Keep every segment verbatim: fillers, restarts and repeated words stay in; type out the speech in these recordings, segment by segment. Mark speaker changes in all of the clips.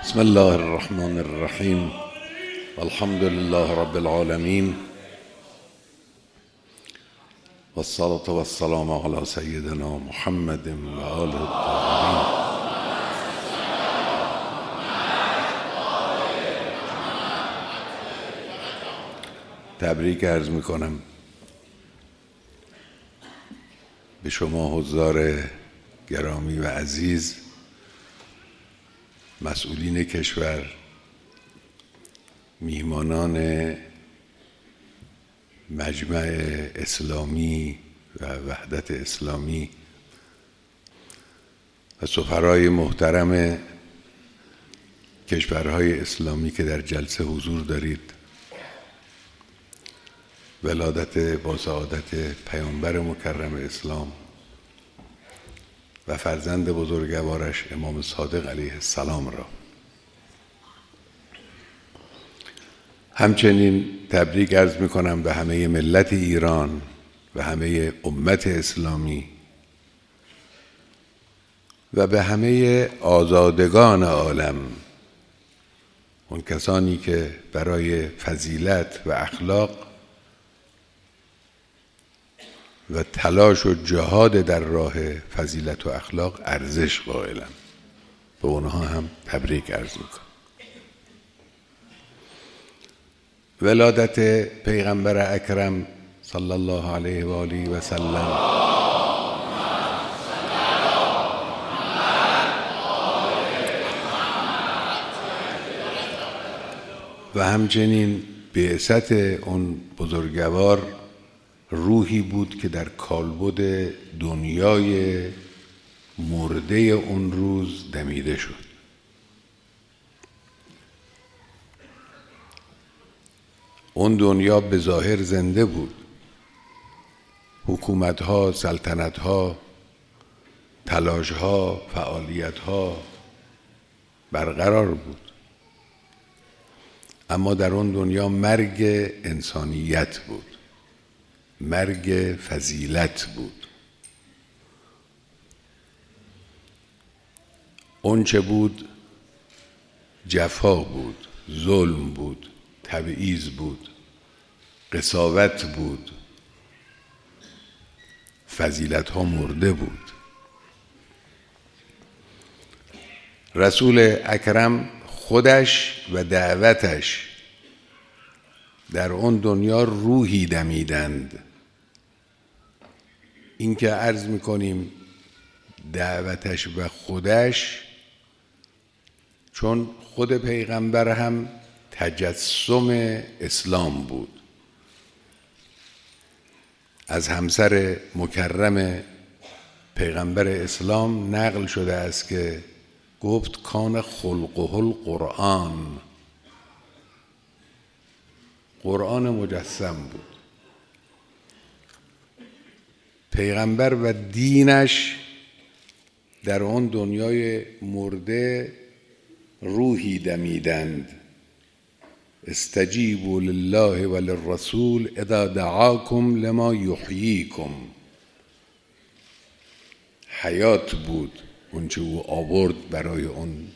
Speaker 1: بسم الله الرحمن الرحیم. الحمد لله رب العالمین و الصلاة و السلام علی سیدنا محمد و آله الطاهرین. تبریک عرض می کنم به شما حضار گرامی و عزیز، مسئولین کشور، میهمانان مجمع اسلامی و وحدت اسلامی و سفرای محترم کشورهای اسلامی که در جلسه حضور دارید. ولادت با سعادت پیامبر مکرم اسلام و فرزند بزرگوارش امام صادق علیه السلام را، همچنین تبریک عرض می کنم به همه ملت ایران و همه امت اسلامی و به همه آزادگان عالم، اون کسانی که برای فضیلت و اخلاق و تلاش و جهاد در راه فضیلت و اخلاق ارزش قائلم. به اونها هم تبریک عرض میکنم. ولادت پیغمبر اکرم صلی الله علیه و آله و سلم و همچنین بعثت اون بزرگوار روحی بود که در کالبد دنیای مرده اون روز دمیده شد. اون دنیا به ظاهر زنده بود، حکومت‌ها، سلطنت‌ها، تلاش‌ها، فعالیت‌ها برقرار بود، اما در اون دنیا مرگ انسانیت بود، مرگ فضیلت بود. اون چه بود جفا بود، ظلم بود، تبعیض بود، قساوت بود، فضیلت ها مرده بود. رسول اکرم خودش و دعوتش در اون دنیا روحی دمیدند. این که عرض میکنیم دعوتش و خودش، چون خود پیغمبر هم تجسم اسلام بود. از همسر مکرم پیغمبر اسلام نقل شده است که گفت کان خلقه القرآن، قرآن مجسم بود. پیغمبر و دینش در آن دنیای مرده روحی دمیدند. استجیبوا لله و للرسول اذا دعاکم لما یحییکم. حیات بود اون چه او آورد برای اون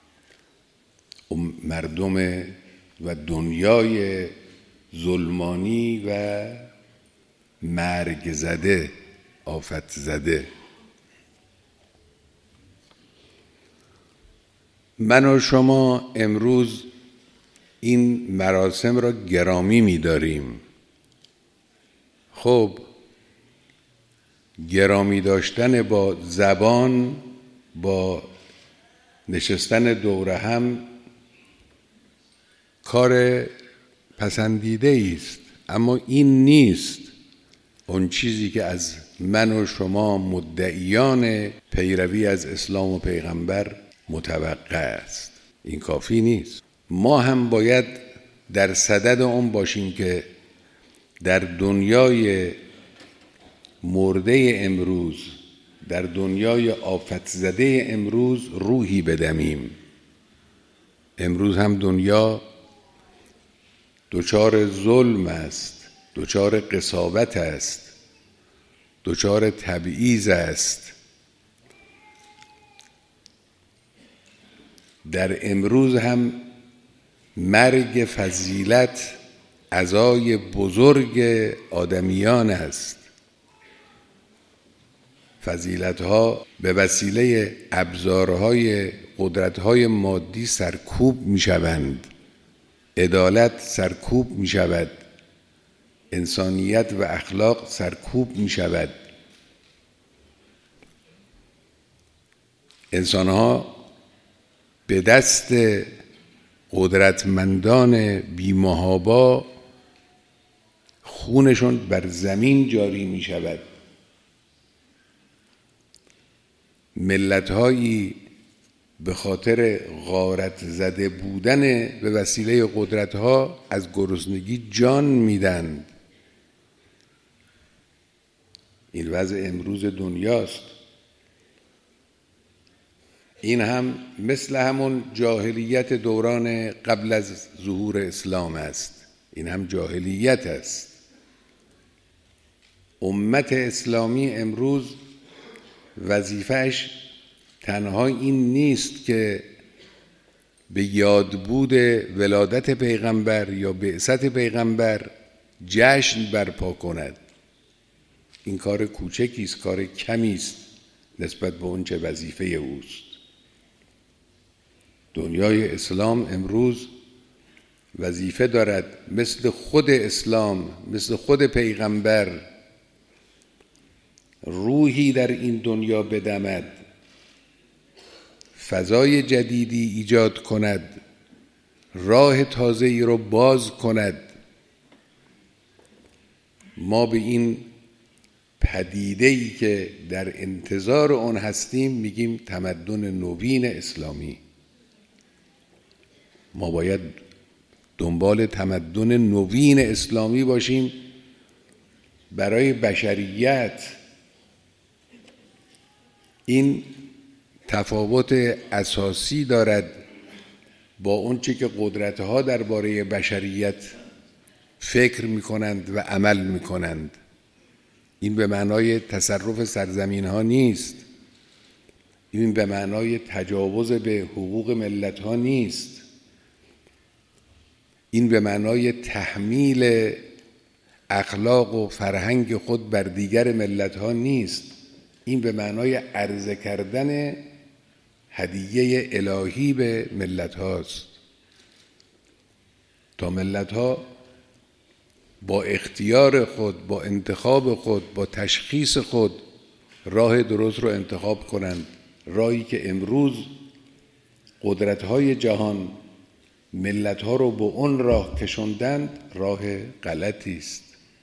Speaker 1: مردم و دنیای ظلمانی و مرگ زده، آفت زده. من و شما امروز این مراسم را گرامی می‌داریم. خب گرامی داشتن با زبان، با نشستن دور هم کار پسندیده است، اما این نیست اون چیزی که از من و شما مدعیان پیروی از اسلام و پیغمبر متوقع است. این کافی نیست. ما هم باید در صدد اون باشیم که در دنیای مرده امروز، در دنیای آفت زده امروز روحی بدمیم. امروز هم دنیا دچار ظلم است، دچار قساوت است، دچار تبعیض است. در امروز هم مرگ فضیلت عزای بزرگ آدمیان است. فضیلت‌ها به وسیله ابزارهای قدرت‌های مادی سرکوب می‌شوند، عدالت سرکوب می‌شود، انسانیت و اخلاق سرکوب می‌شود. انسان‌ها به دست قدرتمندان بی‌محابا خونشون بر زمین جاری می‌شود. ملت‌هایی به خاطر غارت زده بودن به وسیله قدرت‌ها از گرسنگی جان میدن. این وضع امروز دنیاست. این هم مثل همون جاهلیت دوران قبل از ظهور اسلام است. این هم جاهلیت است. امت اسلامی امروز وظیفه‌اش تنها این نیست که به یادبود ولادت پیغمبر یا بعثت پیغمبر جشن برپا کند. این کار کوچکی است، کار کمی است نسبت به اون چه وظیفه اوست. دنیای اسلام امروز وظیفه دارد مثل خود اسلام، مثل خود پیغمبر روحی در این دنیا بدمد، فضای جدیدی ایجاد کند، راه تازه‌ای رو باز کند. ما به این پدیده‌ای که در انتظار آن هستیم میگیم تمدن نوین اسلامی. ما باید دنبال تمدن نوین اسلامی باشیم برای بشریت. این تفاوت اساسی دارد با اون چی که قدرت‌ها درباره بشریت فکر می‌کنند و عمل می‌کنند. این به معنای تصرف سرزمین‌ها نیست. این به معنای تجاوز به حقوق ملت‌ها نیست. این به معنای تحمیل اخلاق و فرهنگ خود بر دیگر ملت‌ها نیست. این به معنای عرضه کردن هدیه الهی به ملت هاست تا ملت ها با اختیار خود، با انتخاب خود، با تشخیص خود راه درست رو انتخاب کنند. راهی که امروز قدرت های جهان ملت ها رو به اون راه کشوندند راه غلطی است،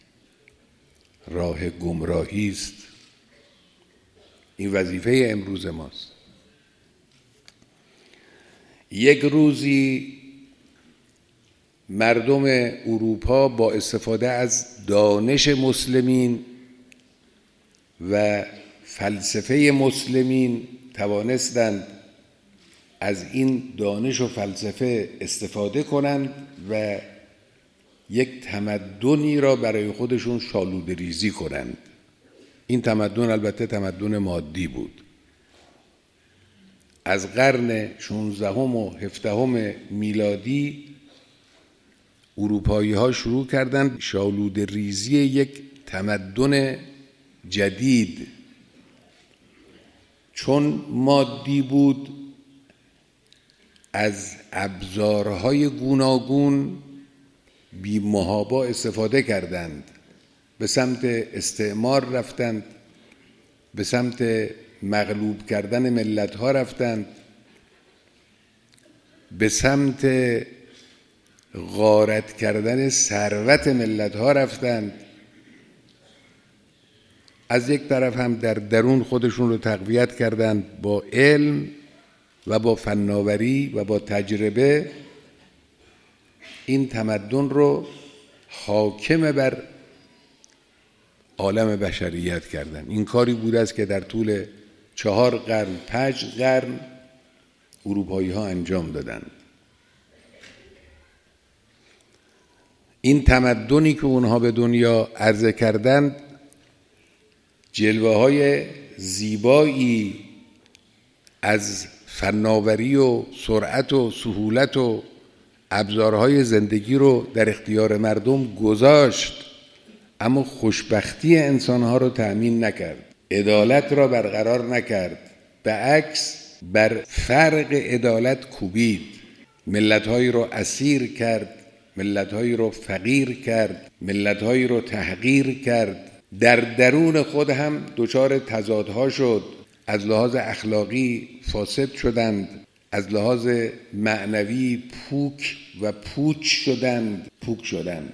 Speaker 1: راه گمراهی است. این وظیفه امروز ماست. یک روزی مردم اروپا با استفاده از دانش مسلمین و فلسفه مسلمین توانستند از این دانش و فلسفه استفاده کنند و یک تمدنی را برای خودشون شالوده ریزی کنند. این تمدن البته تمدن مادی بود. از قرن شانزدهم و هفدهم میلادی اروپایی ها شروع کردند شالوده ریزی یک تمدن جدید. چون مادی بود از ابزارهای گوناگون بی محابا استفاده کردند. به سمت استعمار رفتند، به سمت مغلوب کردن ملت ها رفتند، به سمت غارت کردن ثروت ملت ها رفتند. از یک طرف هم در درون خودشون رو تقویت کردند با علم و با فناوری و با تجربه. این تمدن رو حاکم بر عالم بشریت کردند. این کاری بوده است که در طول چهار قرن، پنج قرن اروپایی ها انجام دادند. این تمدنی که اونها به دنیا عرضه کردند جلوه های زیبایی از فناوری و سرعت و سهولت و ابزارهای زندگی رو در اختیار مردم گذاشت، اما خوشبختی انسانها رو تأمین نکرد، عدالت را برقرار نکرد، به عکس بر فرق عدالت کوبید، ملت‌هایی رو اسیر کرد، ملت‌هایی رو فقیر کرد، ملت‌هایی رو تحقیر کرد، در درون خود هم دچار تضادها شد، از لحاظ اخلاقی فاسد شدند، از لحاظ معنوی پوک و پوچ شدند پوک شدند.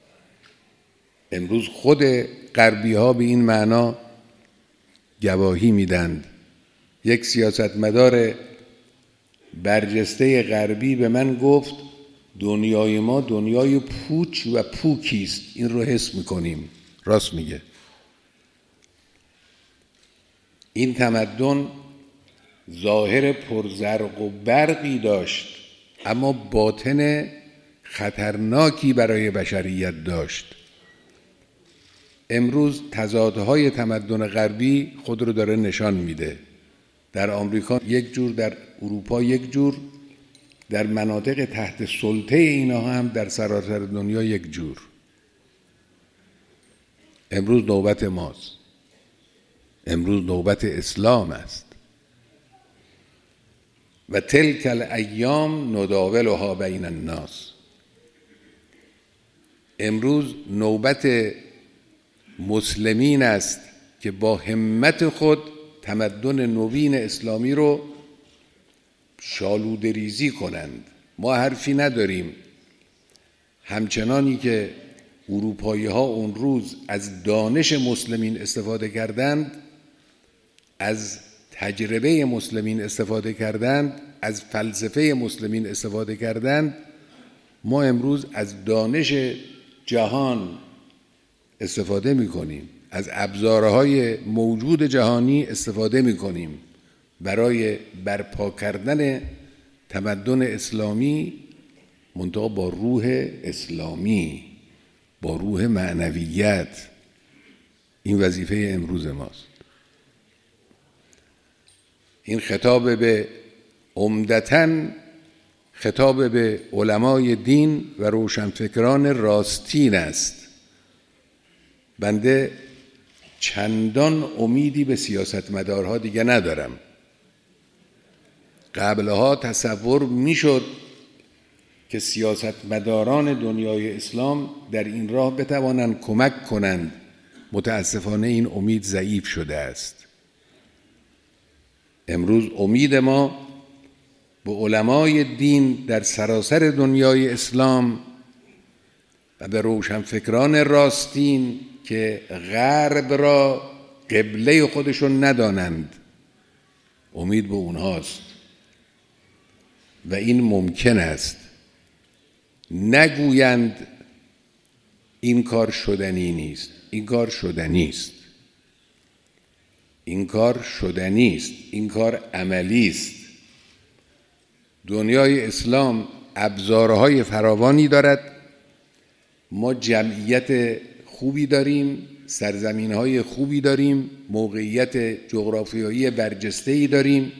Speaker 1: امروز خود غربی ها به این معنا گواهی میدند. یک سیاستمدار برجسته غربی به من گفت دنیای ما دنیای پوچ و پوکی است، این رو حس میکنیم. راست میگه. این تمدن ظاهر پرزرق و برقی داشت، اما باطن خطرناکی برای بشریت داشت. امروز تضادهای تمدن غربی خود رو داره نشان میده. در آمریکا یک جور، در اروپا یک جور، در مناطق تحت سلطه اینا هم در سراسر دنیا یک جور. امروز نوبت ماست. امروز نوبت اسلام است. و تلک الایام نداولها بین الناس. امروز نوبت مسلمین است که با همت خود تمدن نوین اسلامی رو شالوده ریزی کنند. ما حرفی نداریم. همچنانی که اروپایی ها اون روز از دانش مسلمین استفاده کردند، از تجربه مسلمین استفاده کردند، از فلسفه مسلمین استفاده کردند، ما امروز از دانش جهان استفاده می کنیم، از ابزارهای موجود جهانی استفاده می کنیم برای برپا کردن تمدن اسلامی، منتها با روح اسلامی، با روح معنویت. این وظیفه امروز ماست. این خطاب به عمدتاً خطاب به علمای دین و روشنفکران راستین است. بنده چندان امیدی به سیاستمدارها دیگه ندارم. قبلها تصور میشد که سیاستمداران دنیای اسلام در این راه بتوانند کمک کنند. متاسفانه این امید ضعیف شده است. امروز امید ما به علمای دین در سراسر دنیای اسلام و به روشنفکران راستین که غرب را قبله خودشون ندانند، امید به اونهاست. و این ممکن است. نگویند این کار شدنی نیست. این کار شدنی است. این کار شدنی است. این کار عملی است. دنیای اسلام ابزارهای فراوانی دارد. ما جمعیت خوبی داریم، سرزمین‌های خوبی داریم، موقعیت جغرافیایی برجسته‌ای داریم،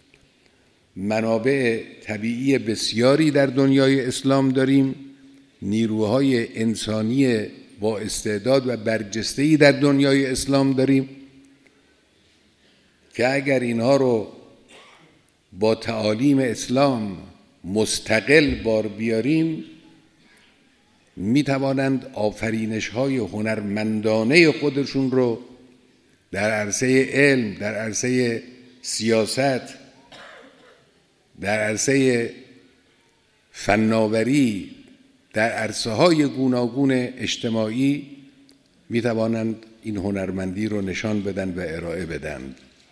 Speaker 1: منابع طبیعی بسیاری در دنیای اسلام داریم، نیروهای انسانی با استعداد و برجسته‌ای در دنیای اسلام داریم که اگر اینها رو با تعالیم اسلام مستقل بار بیاریم، می توانند آفرینش‌های هنرمندانه خودشون رو در عرصه علم، در عرصه سیاست، در عرصه فناوری، در عرصه‌های گوناگون اجتماعی می توانند این هنرمندی رو نشان بدن و ارائه بدن.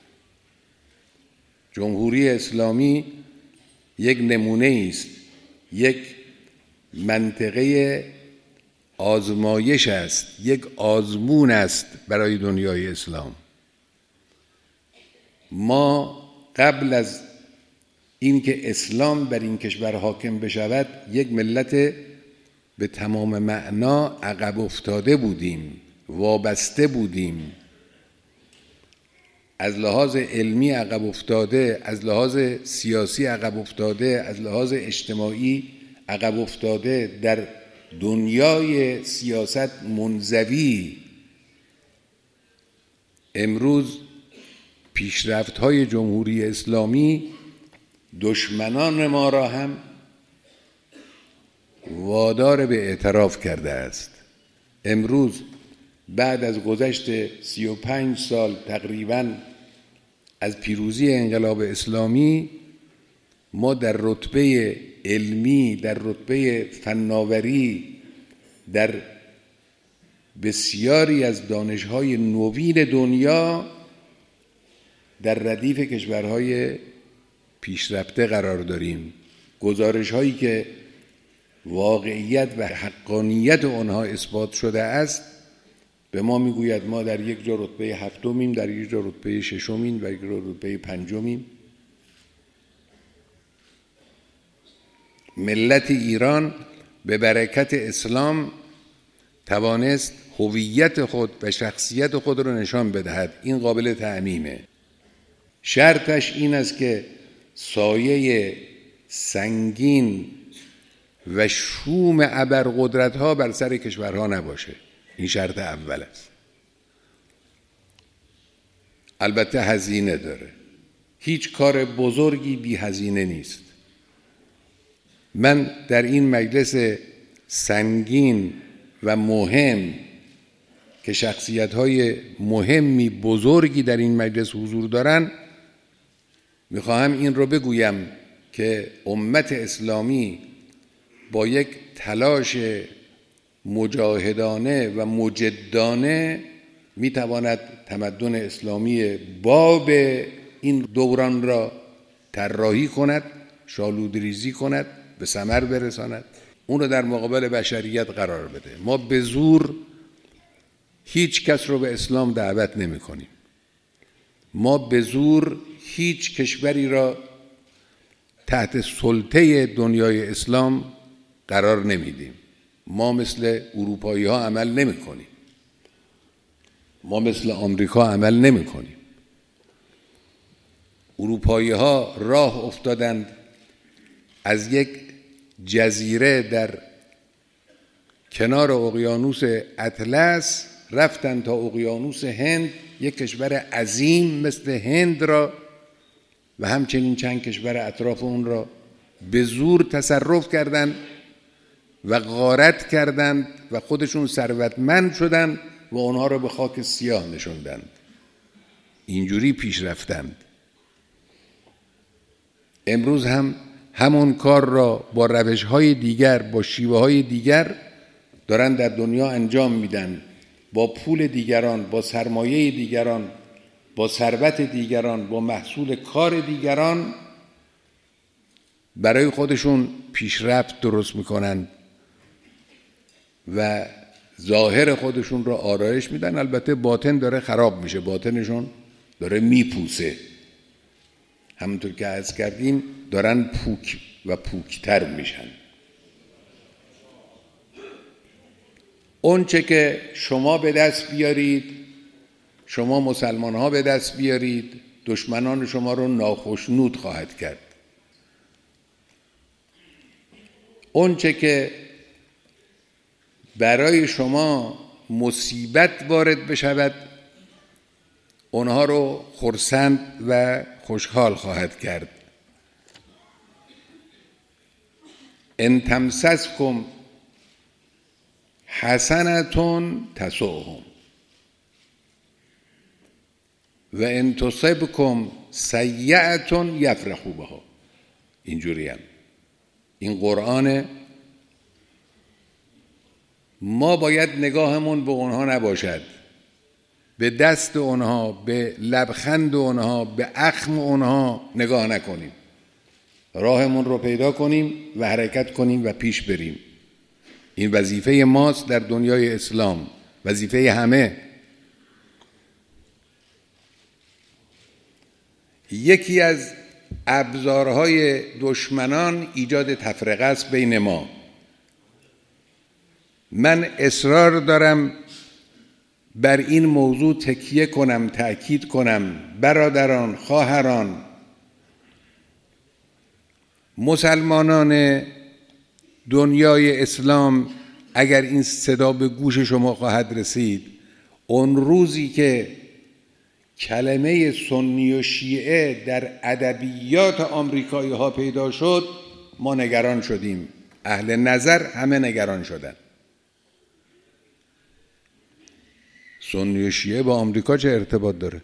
Speaker 1: جمهوری اسلامی یک نمونه است، یک منطقه آزمایش است، یک آزمون است برای دنیای اسلام. ما قبل از اینکه اسلام بر این کشور حاکم بشود، یک ملت به تمام معنا عقب افتاده بودیم، وابسته بودیم. از لحاظ علمی عقب افتاده، از لحاظ سیاسی عقب افتاده، از لحاظ اجتماعی عقب افتاده، در دنیای سیاست منزوی، امروز پیشرفت‌های جمهوری اسلامی دشمنان ما را هم وادار به اعتراف کرده است. امروز بعد از گذشت سی و پنج سال تقریباً از پیروزی انقلاب اسلامی، ما در رتبه علمی، در رتبه فناوری، در بسیاری از دانش‌های نوین دنیا در ردیف کشورهای پیشرفته قرار داریم. گزارش‌هایی که واقعیت و حقانیت آنها اثبات شده است به ما میگوید ما در یک جا رتبه هفتمیم، در یک جا رتبه ششمیم، در یک جا رتبه پنجمیم. ملت ایران به برکت اسلام توانست هویت خود و شخصیت خود را نشان بدهد. این قابل تعمیمه. شرطش این است که سایه سنگین و شوم ابرقدرت‌ها بر سر کشورها نباشه. این شرط اول است. البته هزینه داره. هیچ کار بزرگی بی هزینه نیست. من در این مجلس سنگین و مهم که شخصیت‌های مهمی بزرگی در این مجلس حضور دارن، میخواهم این رو بگویم که امت اسلامی با یک تلاش مجاهدانه و مجدانه میتواند تمدن اسلامی باب این دوران را طراحی کند، شالودریزی کند، به ثمر برساند، اون رو در مقابل بشریت قرار بده. ما به زور هیچ کس رو به اسلام دعوت نمی کنیم. ما به زور هیچ کشوری را تحت سلطه دنیای اسلام قرار نمیدیم. ما مثل اروپایی ها عمل نمی کنیم. ما مثل آمریکا عمل نمی کنیم. اروپایی ها راه افتادند از یک جزیره در کنار اقیانوس اطلس رفتند تا اقیانوس هند، یک کشور عظیم مثل هند را و همچنین چند کشور اطراف اون را به زور تصرف کردند و غارت کردند و خودشون ثروتمند شدند و اونها را به خاک سیاه نشوندند. اینجوری پیش رفتند. امروز هم همون کار را با روش‌های دیگر، با شیوه‌های دیگر دارن در دنیا انجام میدن. با پول دیگران، با سرمایه دیگران، با ثروت دیگران، با محصول کار دیگران برای خودشون پیشرفت درست میکنن و ظاهر خودشون را آرایش میدن. البته باطن داره خراب میشه، باطنشون داره میپوسه. همونطور که عرض کردیم دارن پوک و پوکتر میشن. اون چه که شما به دست بیارید، شما مسلمان ها به دست بیارید، دشمنان شما رو ناخشنود خواهد کرد. اون چه که برای شما مصیبت وارد بشود، اونها رو خرسند و خوشحال خواهد کرد. ان تمسسکم حسنتون تسؤهم و ان تصبکم سیئتون یفرحوا بها. اینجوری هم این قرآن. ما باید نگاهمون به اونها نباشد، به دست اونها، به لبخند اونها، به اخم اونها نگاه نکنیم. راهمون رو پیدا کنیم و حرکت کنیم و پیش بریم. این وظیفه ماست در دنیای اسلام، وظیفه همه. یکی از ابزارهای دشمنان ایجاد تفرقه است بین ما. من اصرار دارم بر این موضوع تکیه کنم، تأکید کنم. برادران، خواهران، مسلمانان دنیای اسلام، اگر این صدا به گوش شما خواهد رسید، اون روزی که کلمه سنی و شیعه در ادبیات آمریکایی ها پیدا شد، ما نگران شدیم. اهل نظر همه نگران شدن. سنی و شیعه با آمریکا چه ارتباط داره؟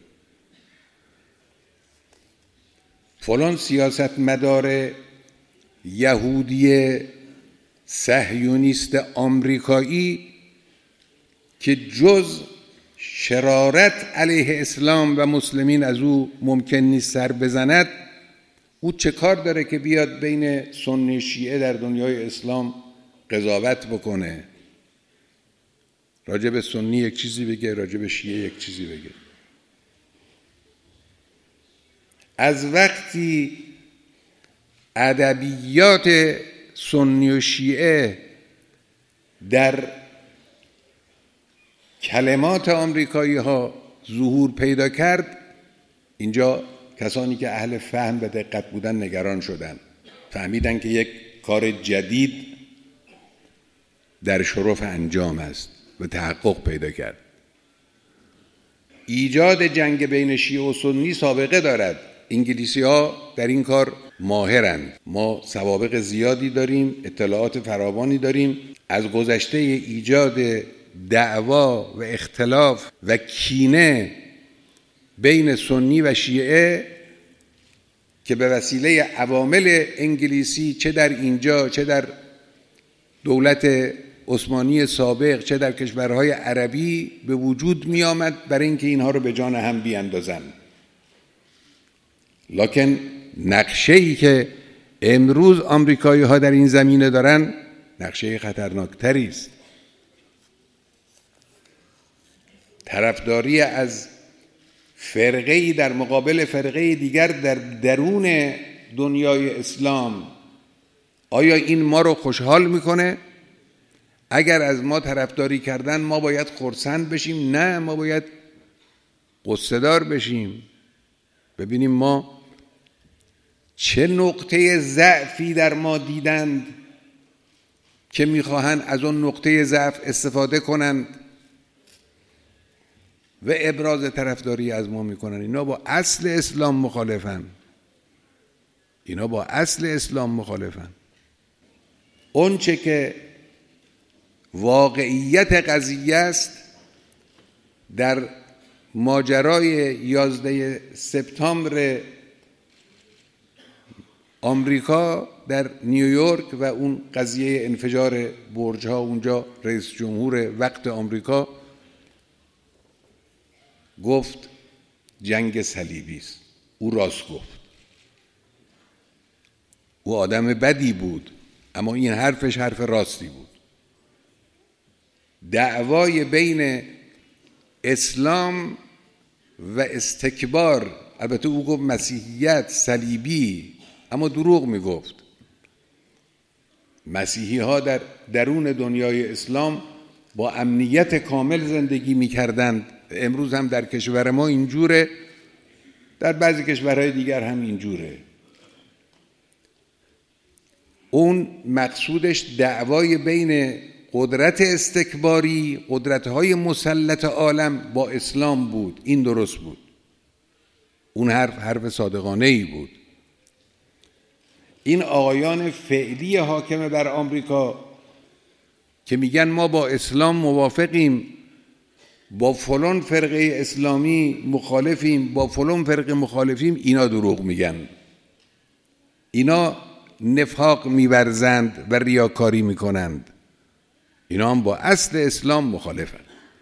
Speaker 1: فلان سیاستمدار یهودی صهیونیست آمریکایی که جز شرارت علیه اسلام و مسلمین از او ممکن نیست سر بزند، او چه کار داره که بیاد بین سنی شیعه در دنیای اسلام قضاوت بکنه؟ راجع به سنی یک چیزی بگه، راجع به شیعه یک چیزی بگه. از وقتی ادبیات سنی و شیعه در کلمات آمریکایی ها ظهور پیدا کرد، اینجا کسانی که اهل فهم و دقت بودن نگران شدن، فهمیدن که یک کار جدید در شرف انجام است و تحقق پیدا کرد. ایجاد جنگ بین شیعه و سنی سابقه دارد. انگلیسی ها در این کار ماهرند. ما سوابق زیادی داریم، اطلاعات فراوانی داریم از گذشته ایجاد دعوا و اختلاف و کینه بین سنی و شیعه که به وسیله عوامل انگلیسی، چه در اینجا چه در دولت عثمانی سابق چه در کشورهای عربی، به وجود می آمد برای اینکه اینها رو به جان هم بیاندازن. لکن نقشه‌ای که امروز آمریکایی ها در این زمینه دارن نقشه خطرناکتری است. طرفداری از فرقه‌ای در مقابل فرقه دیگر در درون دنیای اسلام، آیا این ما رو خوشحال میکنه؟ اگر از ما طرفداری کردن ما باید خرسند بشیم؟ نه، ما باید غصه دار بشیم. ببینیم ما چه نقطه ضعفی در ما دیدند که میخواهند از اون نقطه ضعف استفاده کنند و ابراز طرفداری از ما میکنن. اینا با اصل اسلام مخالفن. اینا با اصل اسلام مخالفن. اون چه که واقعیت قضیه است در ماجرای یازده سپتامبر آمریکا در نیویورک و اون قضیه انفجار برج‌ها، اونجا رئیس جمهور وقت آمریکا گفت جنگ صلیبی است. او راست گفت. او آدم بدی بود، اما این حرفش حرف راستی بود. دعوای بین اسلام و استکبار، البته او گفت مسیحیت صلیبی، اما دروغ میگفت. مسیحی ها در درون دنیای اسلام با امنیت کامل زندگی میکردند. امروز هم در کشور ما اینجوره، در بعضی کشورهای دیگر هم اینجوره. اون مقصودش دعوای بین قدرت استکباری، قدرت‌های مسلط عالم با اسلام بود. این درست بود. اون حرف حرف صادقانه‌ای بود. این آقایان فعلی حاکم بر آمریکا که میگن ما با اسلام موافقیم، با فلان فرقه اسلامی مخالفیم، با فلان فرقه مخالفیم، اینا دروغ میگن. اینا نفاق می‌ورزند و ریاکاری میکنند. اینا هم با اصل اسلام مخالفن.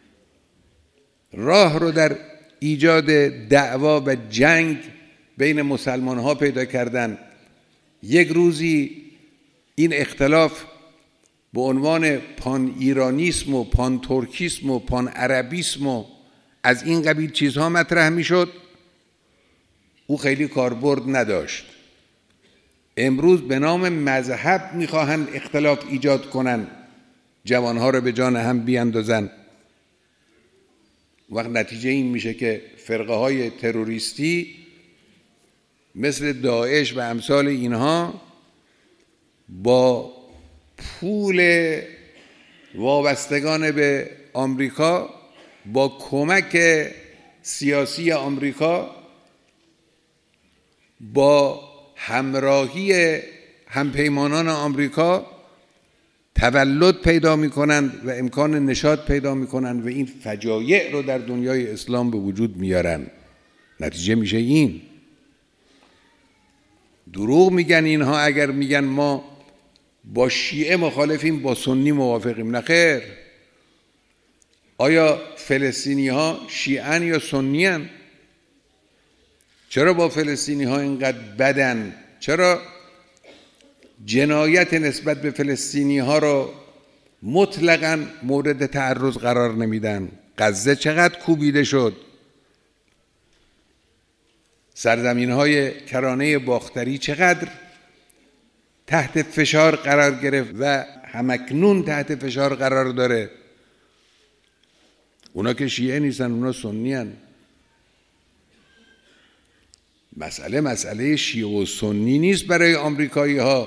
Speaker 1: راه رو در ایجاد دعوا و جنگ بین مسلمان ها پیدا کردن. یک روزی این اختلاف به عنوان پان ایرانیسم و پان ترکیسم و پان عربیسم و از این قبیل چیزها مطرح می شد. او خیلی کاربرد نداشت. امروز به نام مذهب می خواهند اختلاف ایجاد کنند، جوانها رو به جان هم بیاندازن. وقت نتیجه این میشه که فرقه های تروریستی مثل داعش و امثال اینها با پول وابستگان به آمریکا، با کمک سیاسی آمریکا، با همراهی همپیمانان آمریکا تولد پیدا میکنند و امکان نشاط پیدا میکنند و این فجایع رو در دنیای اسلام به وجود میارن. نتیجه میشه این. دروغ میگن اینها اگر میگن ما با شیعه مخالفیم با سنی موافقیم. نه خیر. آیا فلسطینی ها شیعن یا سنیان؟ چرا با فلسطینی ها اینقدر بدن؟ چرا جنایت نسبت به فلسطینی ها رو مطلقاً مورد تعرض قرار نمیدن؟ غزه چقدر کوبیده شد، سرزمین های کرانه باختری چقدر تحت فشار قرار گرفت و همکنون تحت فشار قرار داره. اونا که شیعه نیستن، اونا سنی هن. مسئله مسئله شیعه و سنی نیست برای آمریکایی ها.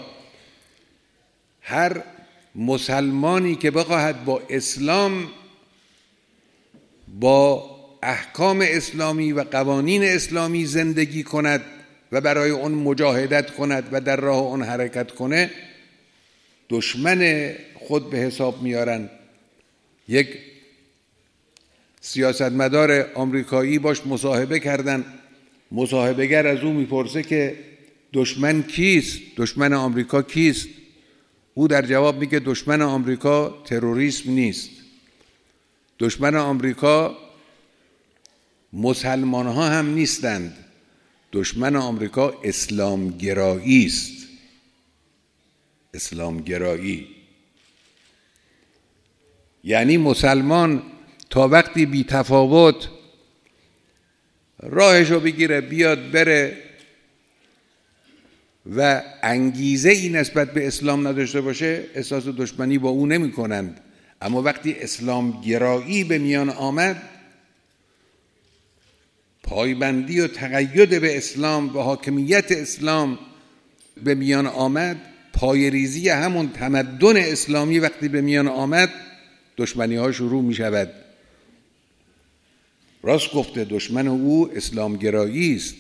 Speaker 1: هر مسلمانی که بخواهد با اسلام، با احکام اسلامی و قوانین اسلامی زندگی کند و برای اون مجاهدت کند و در راه اون حرکت کنه، دشمن خود به حساب میارن. یک سیاستمدار آمریکایی باش مصاحبه کردن، مصاحبهگر از او میپرسه که دشمن کیست؟ دشمن آمریکا کیست؟ او در جواب میگه دشمن آمریکا تروریسم نیست. دشمن آمریکا مسلمان ها هم نیستند. دشمن آمریکا اسلامگرایی است. اسلامگرایی یعنی مسلمان تا وقتی بی تفاوت راهشو بگیره بیاد بره و انگیزه ای نسبت به اسلام نداشته باشه، احساس دشمنی با او نمی کنند. اما وقتی اسلام گرایی به میان آمد، پایبندی و تقید به اسلام و حاکمیت اسلام به میان آمد، پایریزی همون تمدن اسلامی وقتی به میان آمد، دشمنی ها شروع می شود. راست گفته، دشمن او اسلامگرایی است.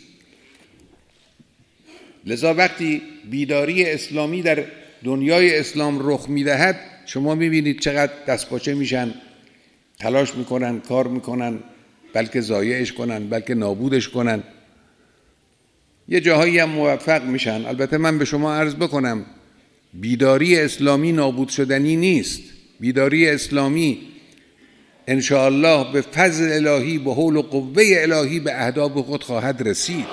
Speaker 1: لذا وقتی بیداری اسلامی در دنیای اسلام رخ میدهد، شما میبینید چقدر دستپاچه میشن، تلاش میکنن، کار میکنن، بلکه ضایعش کنن، بلکه نابودش کنن. یه جاهایی هم موفق میشن. البته من به شما عرض بکنم بیداری اسلامی نابود شدنی نیست. بیداری اسلامی انشاءالله به فضل الهی، به حول و قوه الهی به اهداف خود خواهد رسید.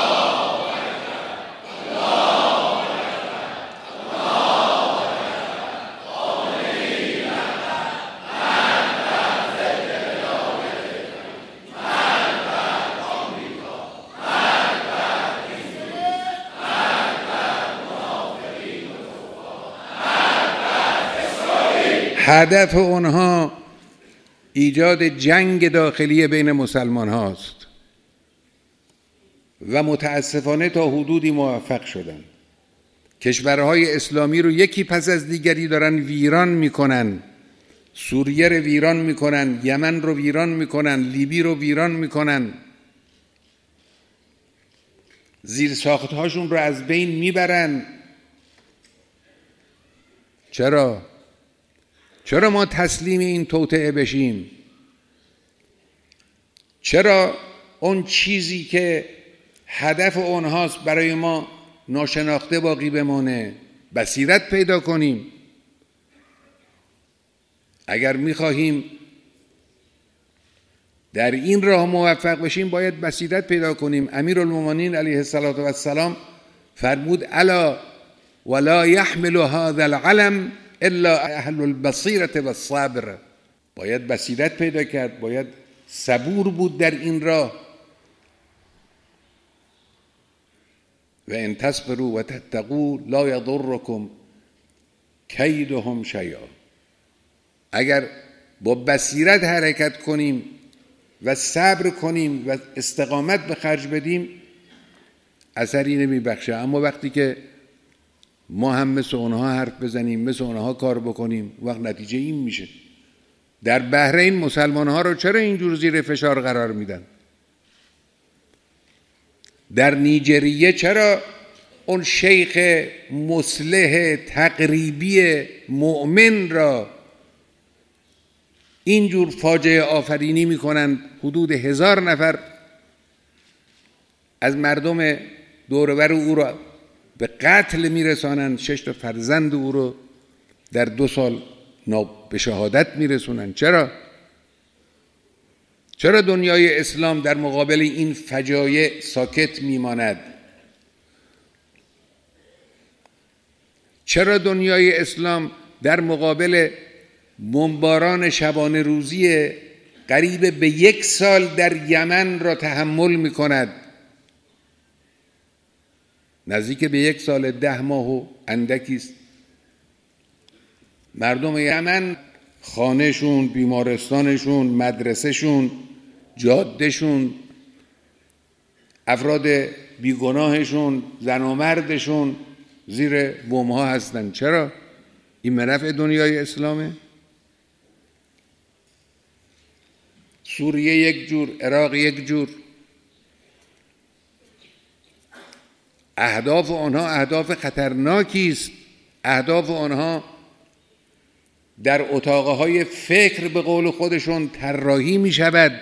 Speaker 1: هدف اونها ایجاد جنگ داخلی بین مسلمان هاست و متاسفانه تا حدودی موفق شدن. کشورهای اسلامی رو یکی پس از دیگری دارن ویران میکنن. سوریه رو ویران میکنن، یمن رو ویران میکنن، لیبی رو ویران میکنن، زیر ساختهاشون رو از بین میبرن. چرا؟ چرا ما تسلیم این توطئه بشیم؟ چرا اون چیزی که هدف اونهاست برای ما ناشناخته باقی بمانه؟ بصیرت پیدا کنیم. اگر میخواهیم در این راه موفق بشیم باید بصیرت پیدا کنیم. امیرالمومنین علیه السلام فرمود الا ولا يحمل هذا العلم الا اهل البصیرة والصبر. باید بصیرت پیدا کرد، باید صبور بود در این راه. و ان تصبروا و تتقوا لا یضرکم کیدهم شیئا. اگر با بصیرت حرکت کنیم و صبر کنیم و استقامت به خرج بدیم اثری نمیبخشه. اما وقتی که ما هم مثل اونها حرف بزنیم، مثل اونها کار بکنیم، وقت نتیجه این میشه. در بحرین مسلمان ها رو چرا اینجور زیر فشار قرار میدن؟ در نیجریه چرا اون شیخ مصلح تقریبی مؤمن را اینجور فاجعه آفرینی میکنند؟ حدود هزار نفر از مردم دوربر او را به قتل میرسانند، شش تا فرزند او رو در دو سال به شهادت میرسونند. چرا؟ چرا دنیای اسلام در مقابل این فجایع ساکت میماند؟ چرا دنیای اسلام در مقابل بمباران شبانه روزی قریب به یک سال در یمن را تحمل میکند؟ نزدیک به یک سال ده ماه و اندکی است. مردم یمن خانهشون، بیمارستانشون، مدرسهشون، جادهشون، افراد بیگناهشون، زن و مردشون زیر بمب‌ها هستن. چرا؟ این منافع دنیای اسلامه؟ سوریه یک جور، عراق یک جور. اهداف آنها اهداف خطرناکی است. اهداف آنها در اتاقهای فکر به قول خودشون طراحی می شود.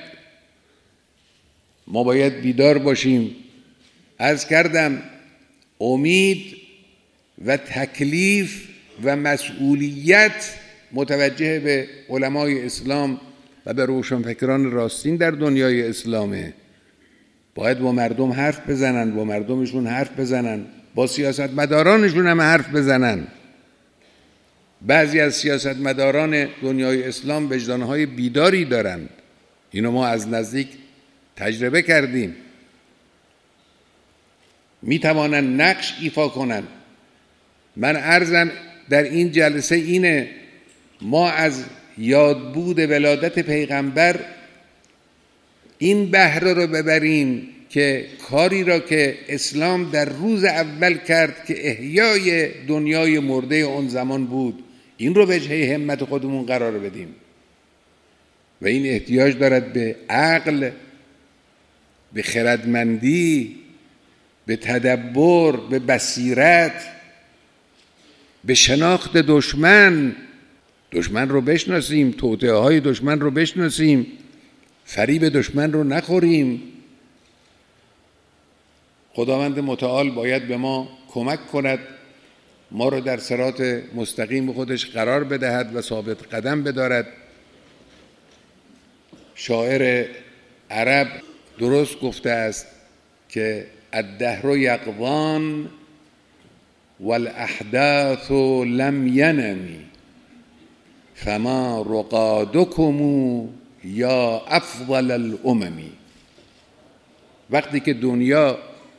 Speaker 1: ما باید بیدار باشیم. عرض کردم امید و تکلیف و مسئولیت متوجه به علمای اسلام و به روشنفکران راستین در دنیای اسلامه. باید با مردم حرف بزنن، با مردمشون حرف بزنن، با سیاستمدارانشون هم حرف بزنن. بعضی از سیاستمداران دنیای اسلام وجدانهای بیداری دارند. اینو ما از نزدیک تجربه کردیم. میتوانند نقش ایفا کنند. من عرضم در این جلسه اینه، ما از یادبود ولادت پیغمبر این بهره رو ببریم که کاری را که اسلام در روز اول کرد که احیای دنیای مرده اون زمان بود، این رو وجهه همت خودمون قرار بدیم. و این احتیاج دارد به عقل، به خردمندی، به تدبر، به بصیرت، به شناخت دشمن. دشمن رو بشناسیم، توطئه های دشمن رو بشناسیم، فریب دشمن رو نخوریم. خداوند متعال باید به ما کمک کند، ما رو در صراط مستقیم خودش قرار بدهد و ثابت قدم بدارد. شاعر عرب درست گفته است که الدهر یقظان والاحداث لم ینمی فما رقادکم یا افضل الامم. وقتی که دنیا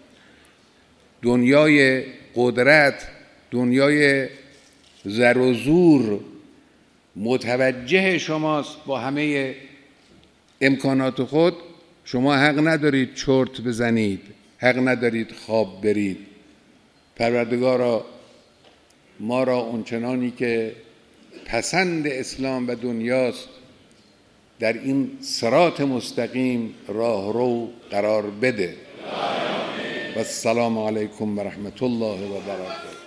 Speaker 1: دنیای قدرت، دنیای زر و زور متوجه شماست با همه امکانات خود، شما حق ندارید چرت بزنید، حق ندارید خواب برید. پروردگارا ما را اونچنانی که پسند اسلام و دنیاست در این صراط مستقیم راه رو قرار بده. و السلام علیکم و رحمت الله و برکاته.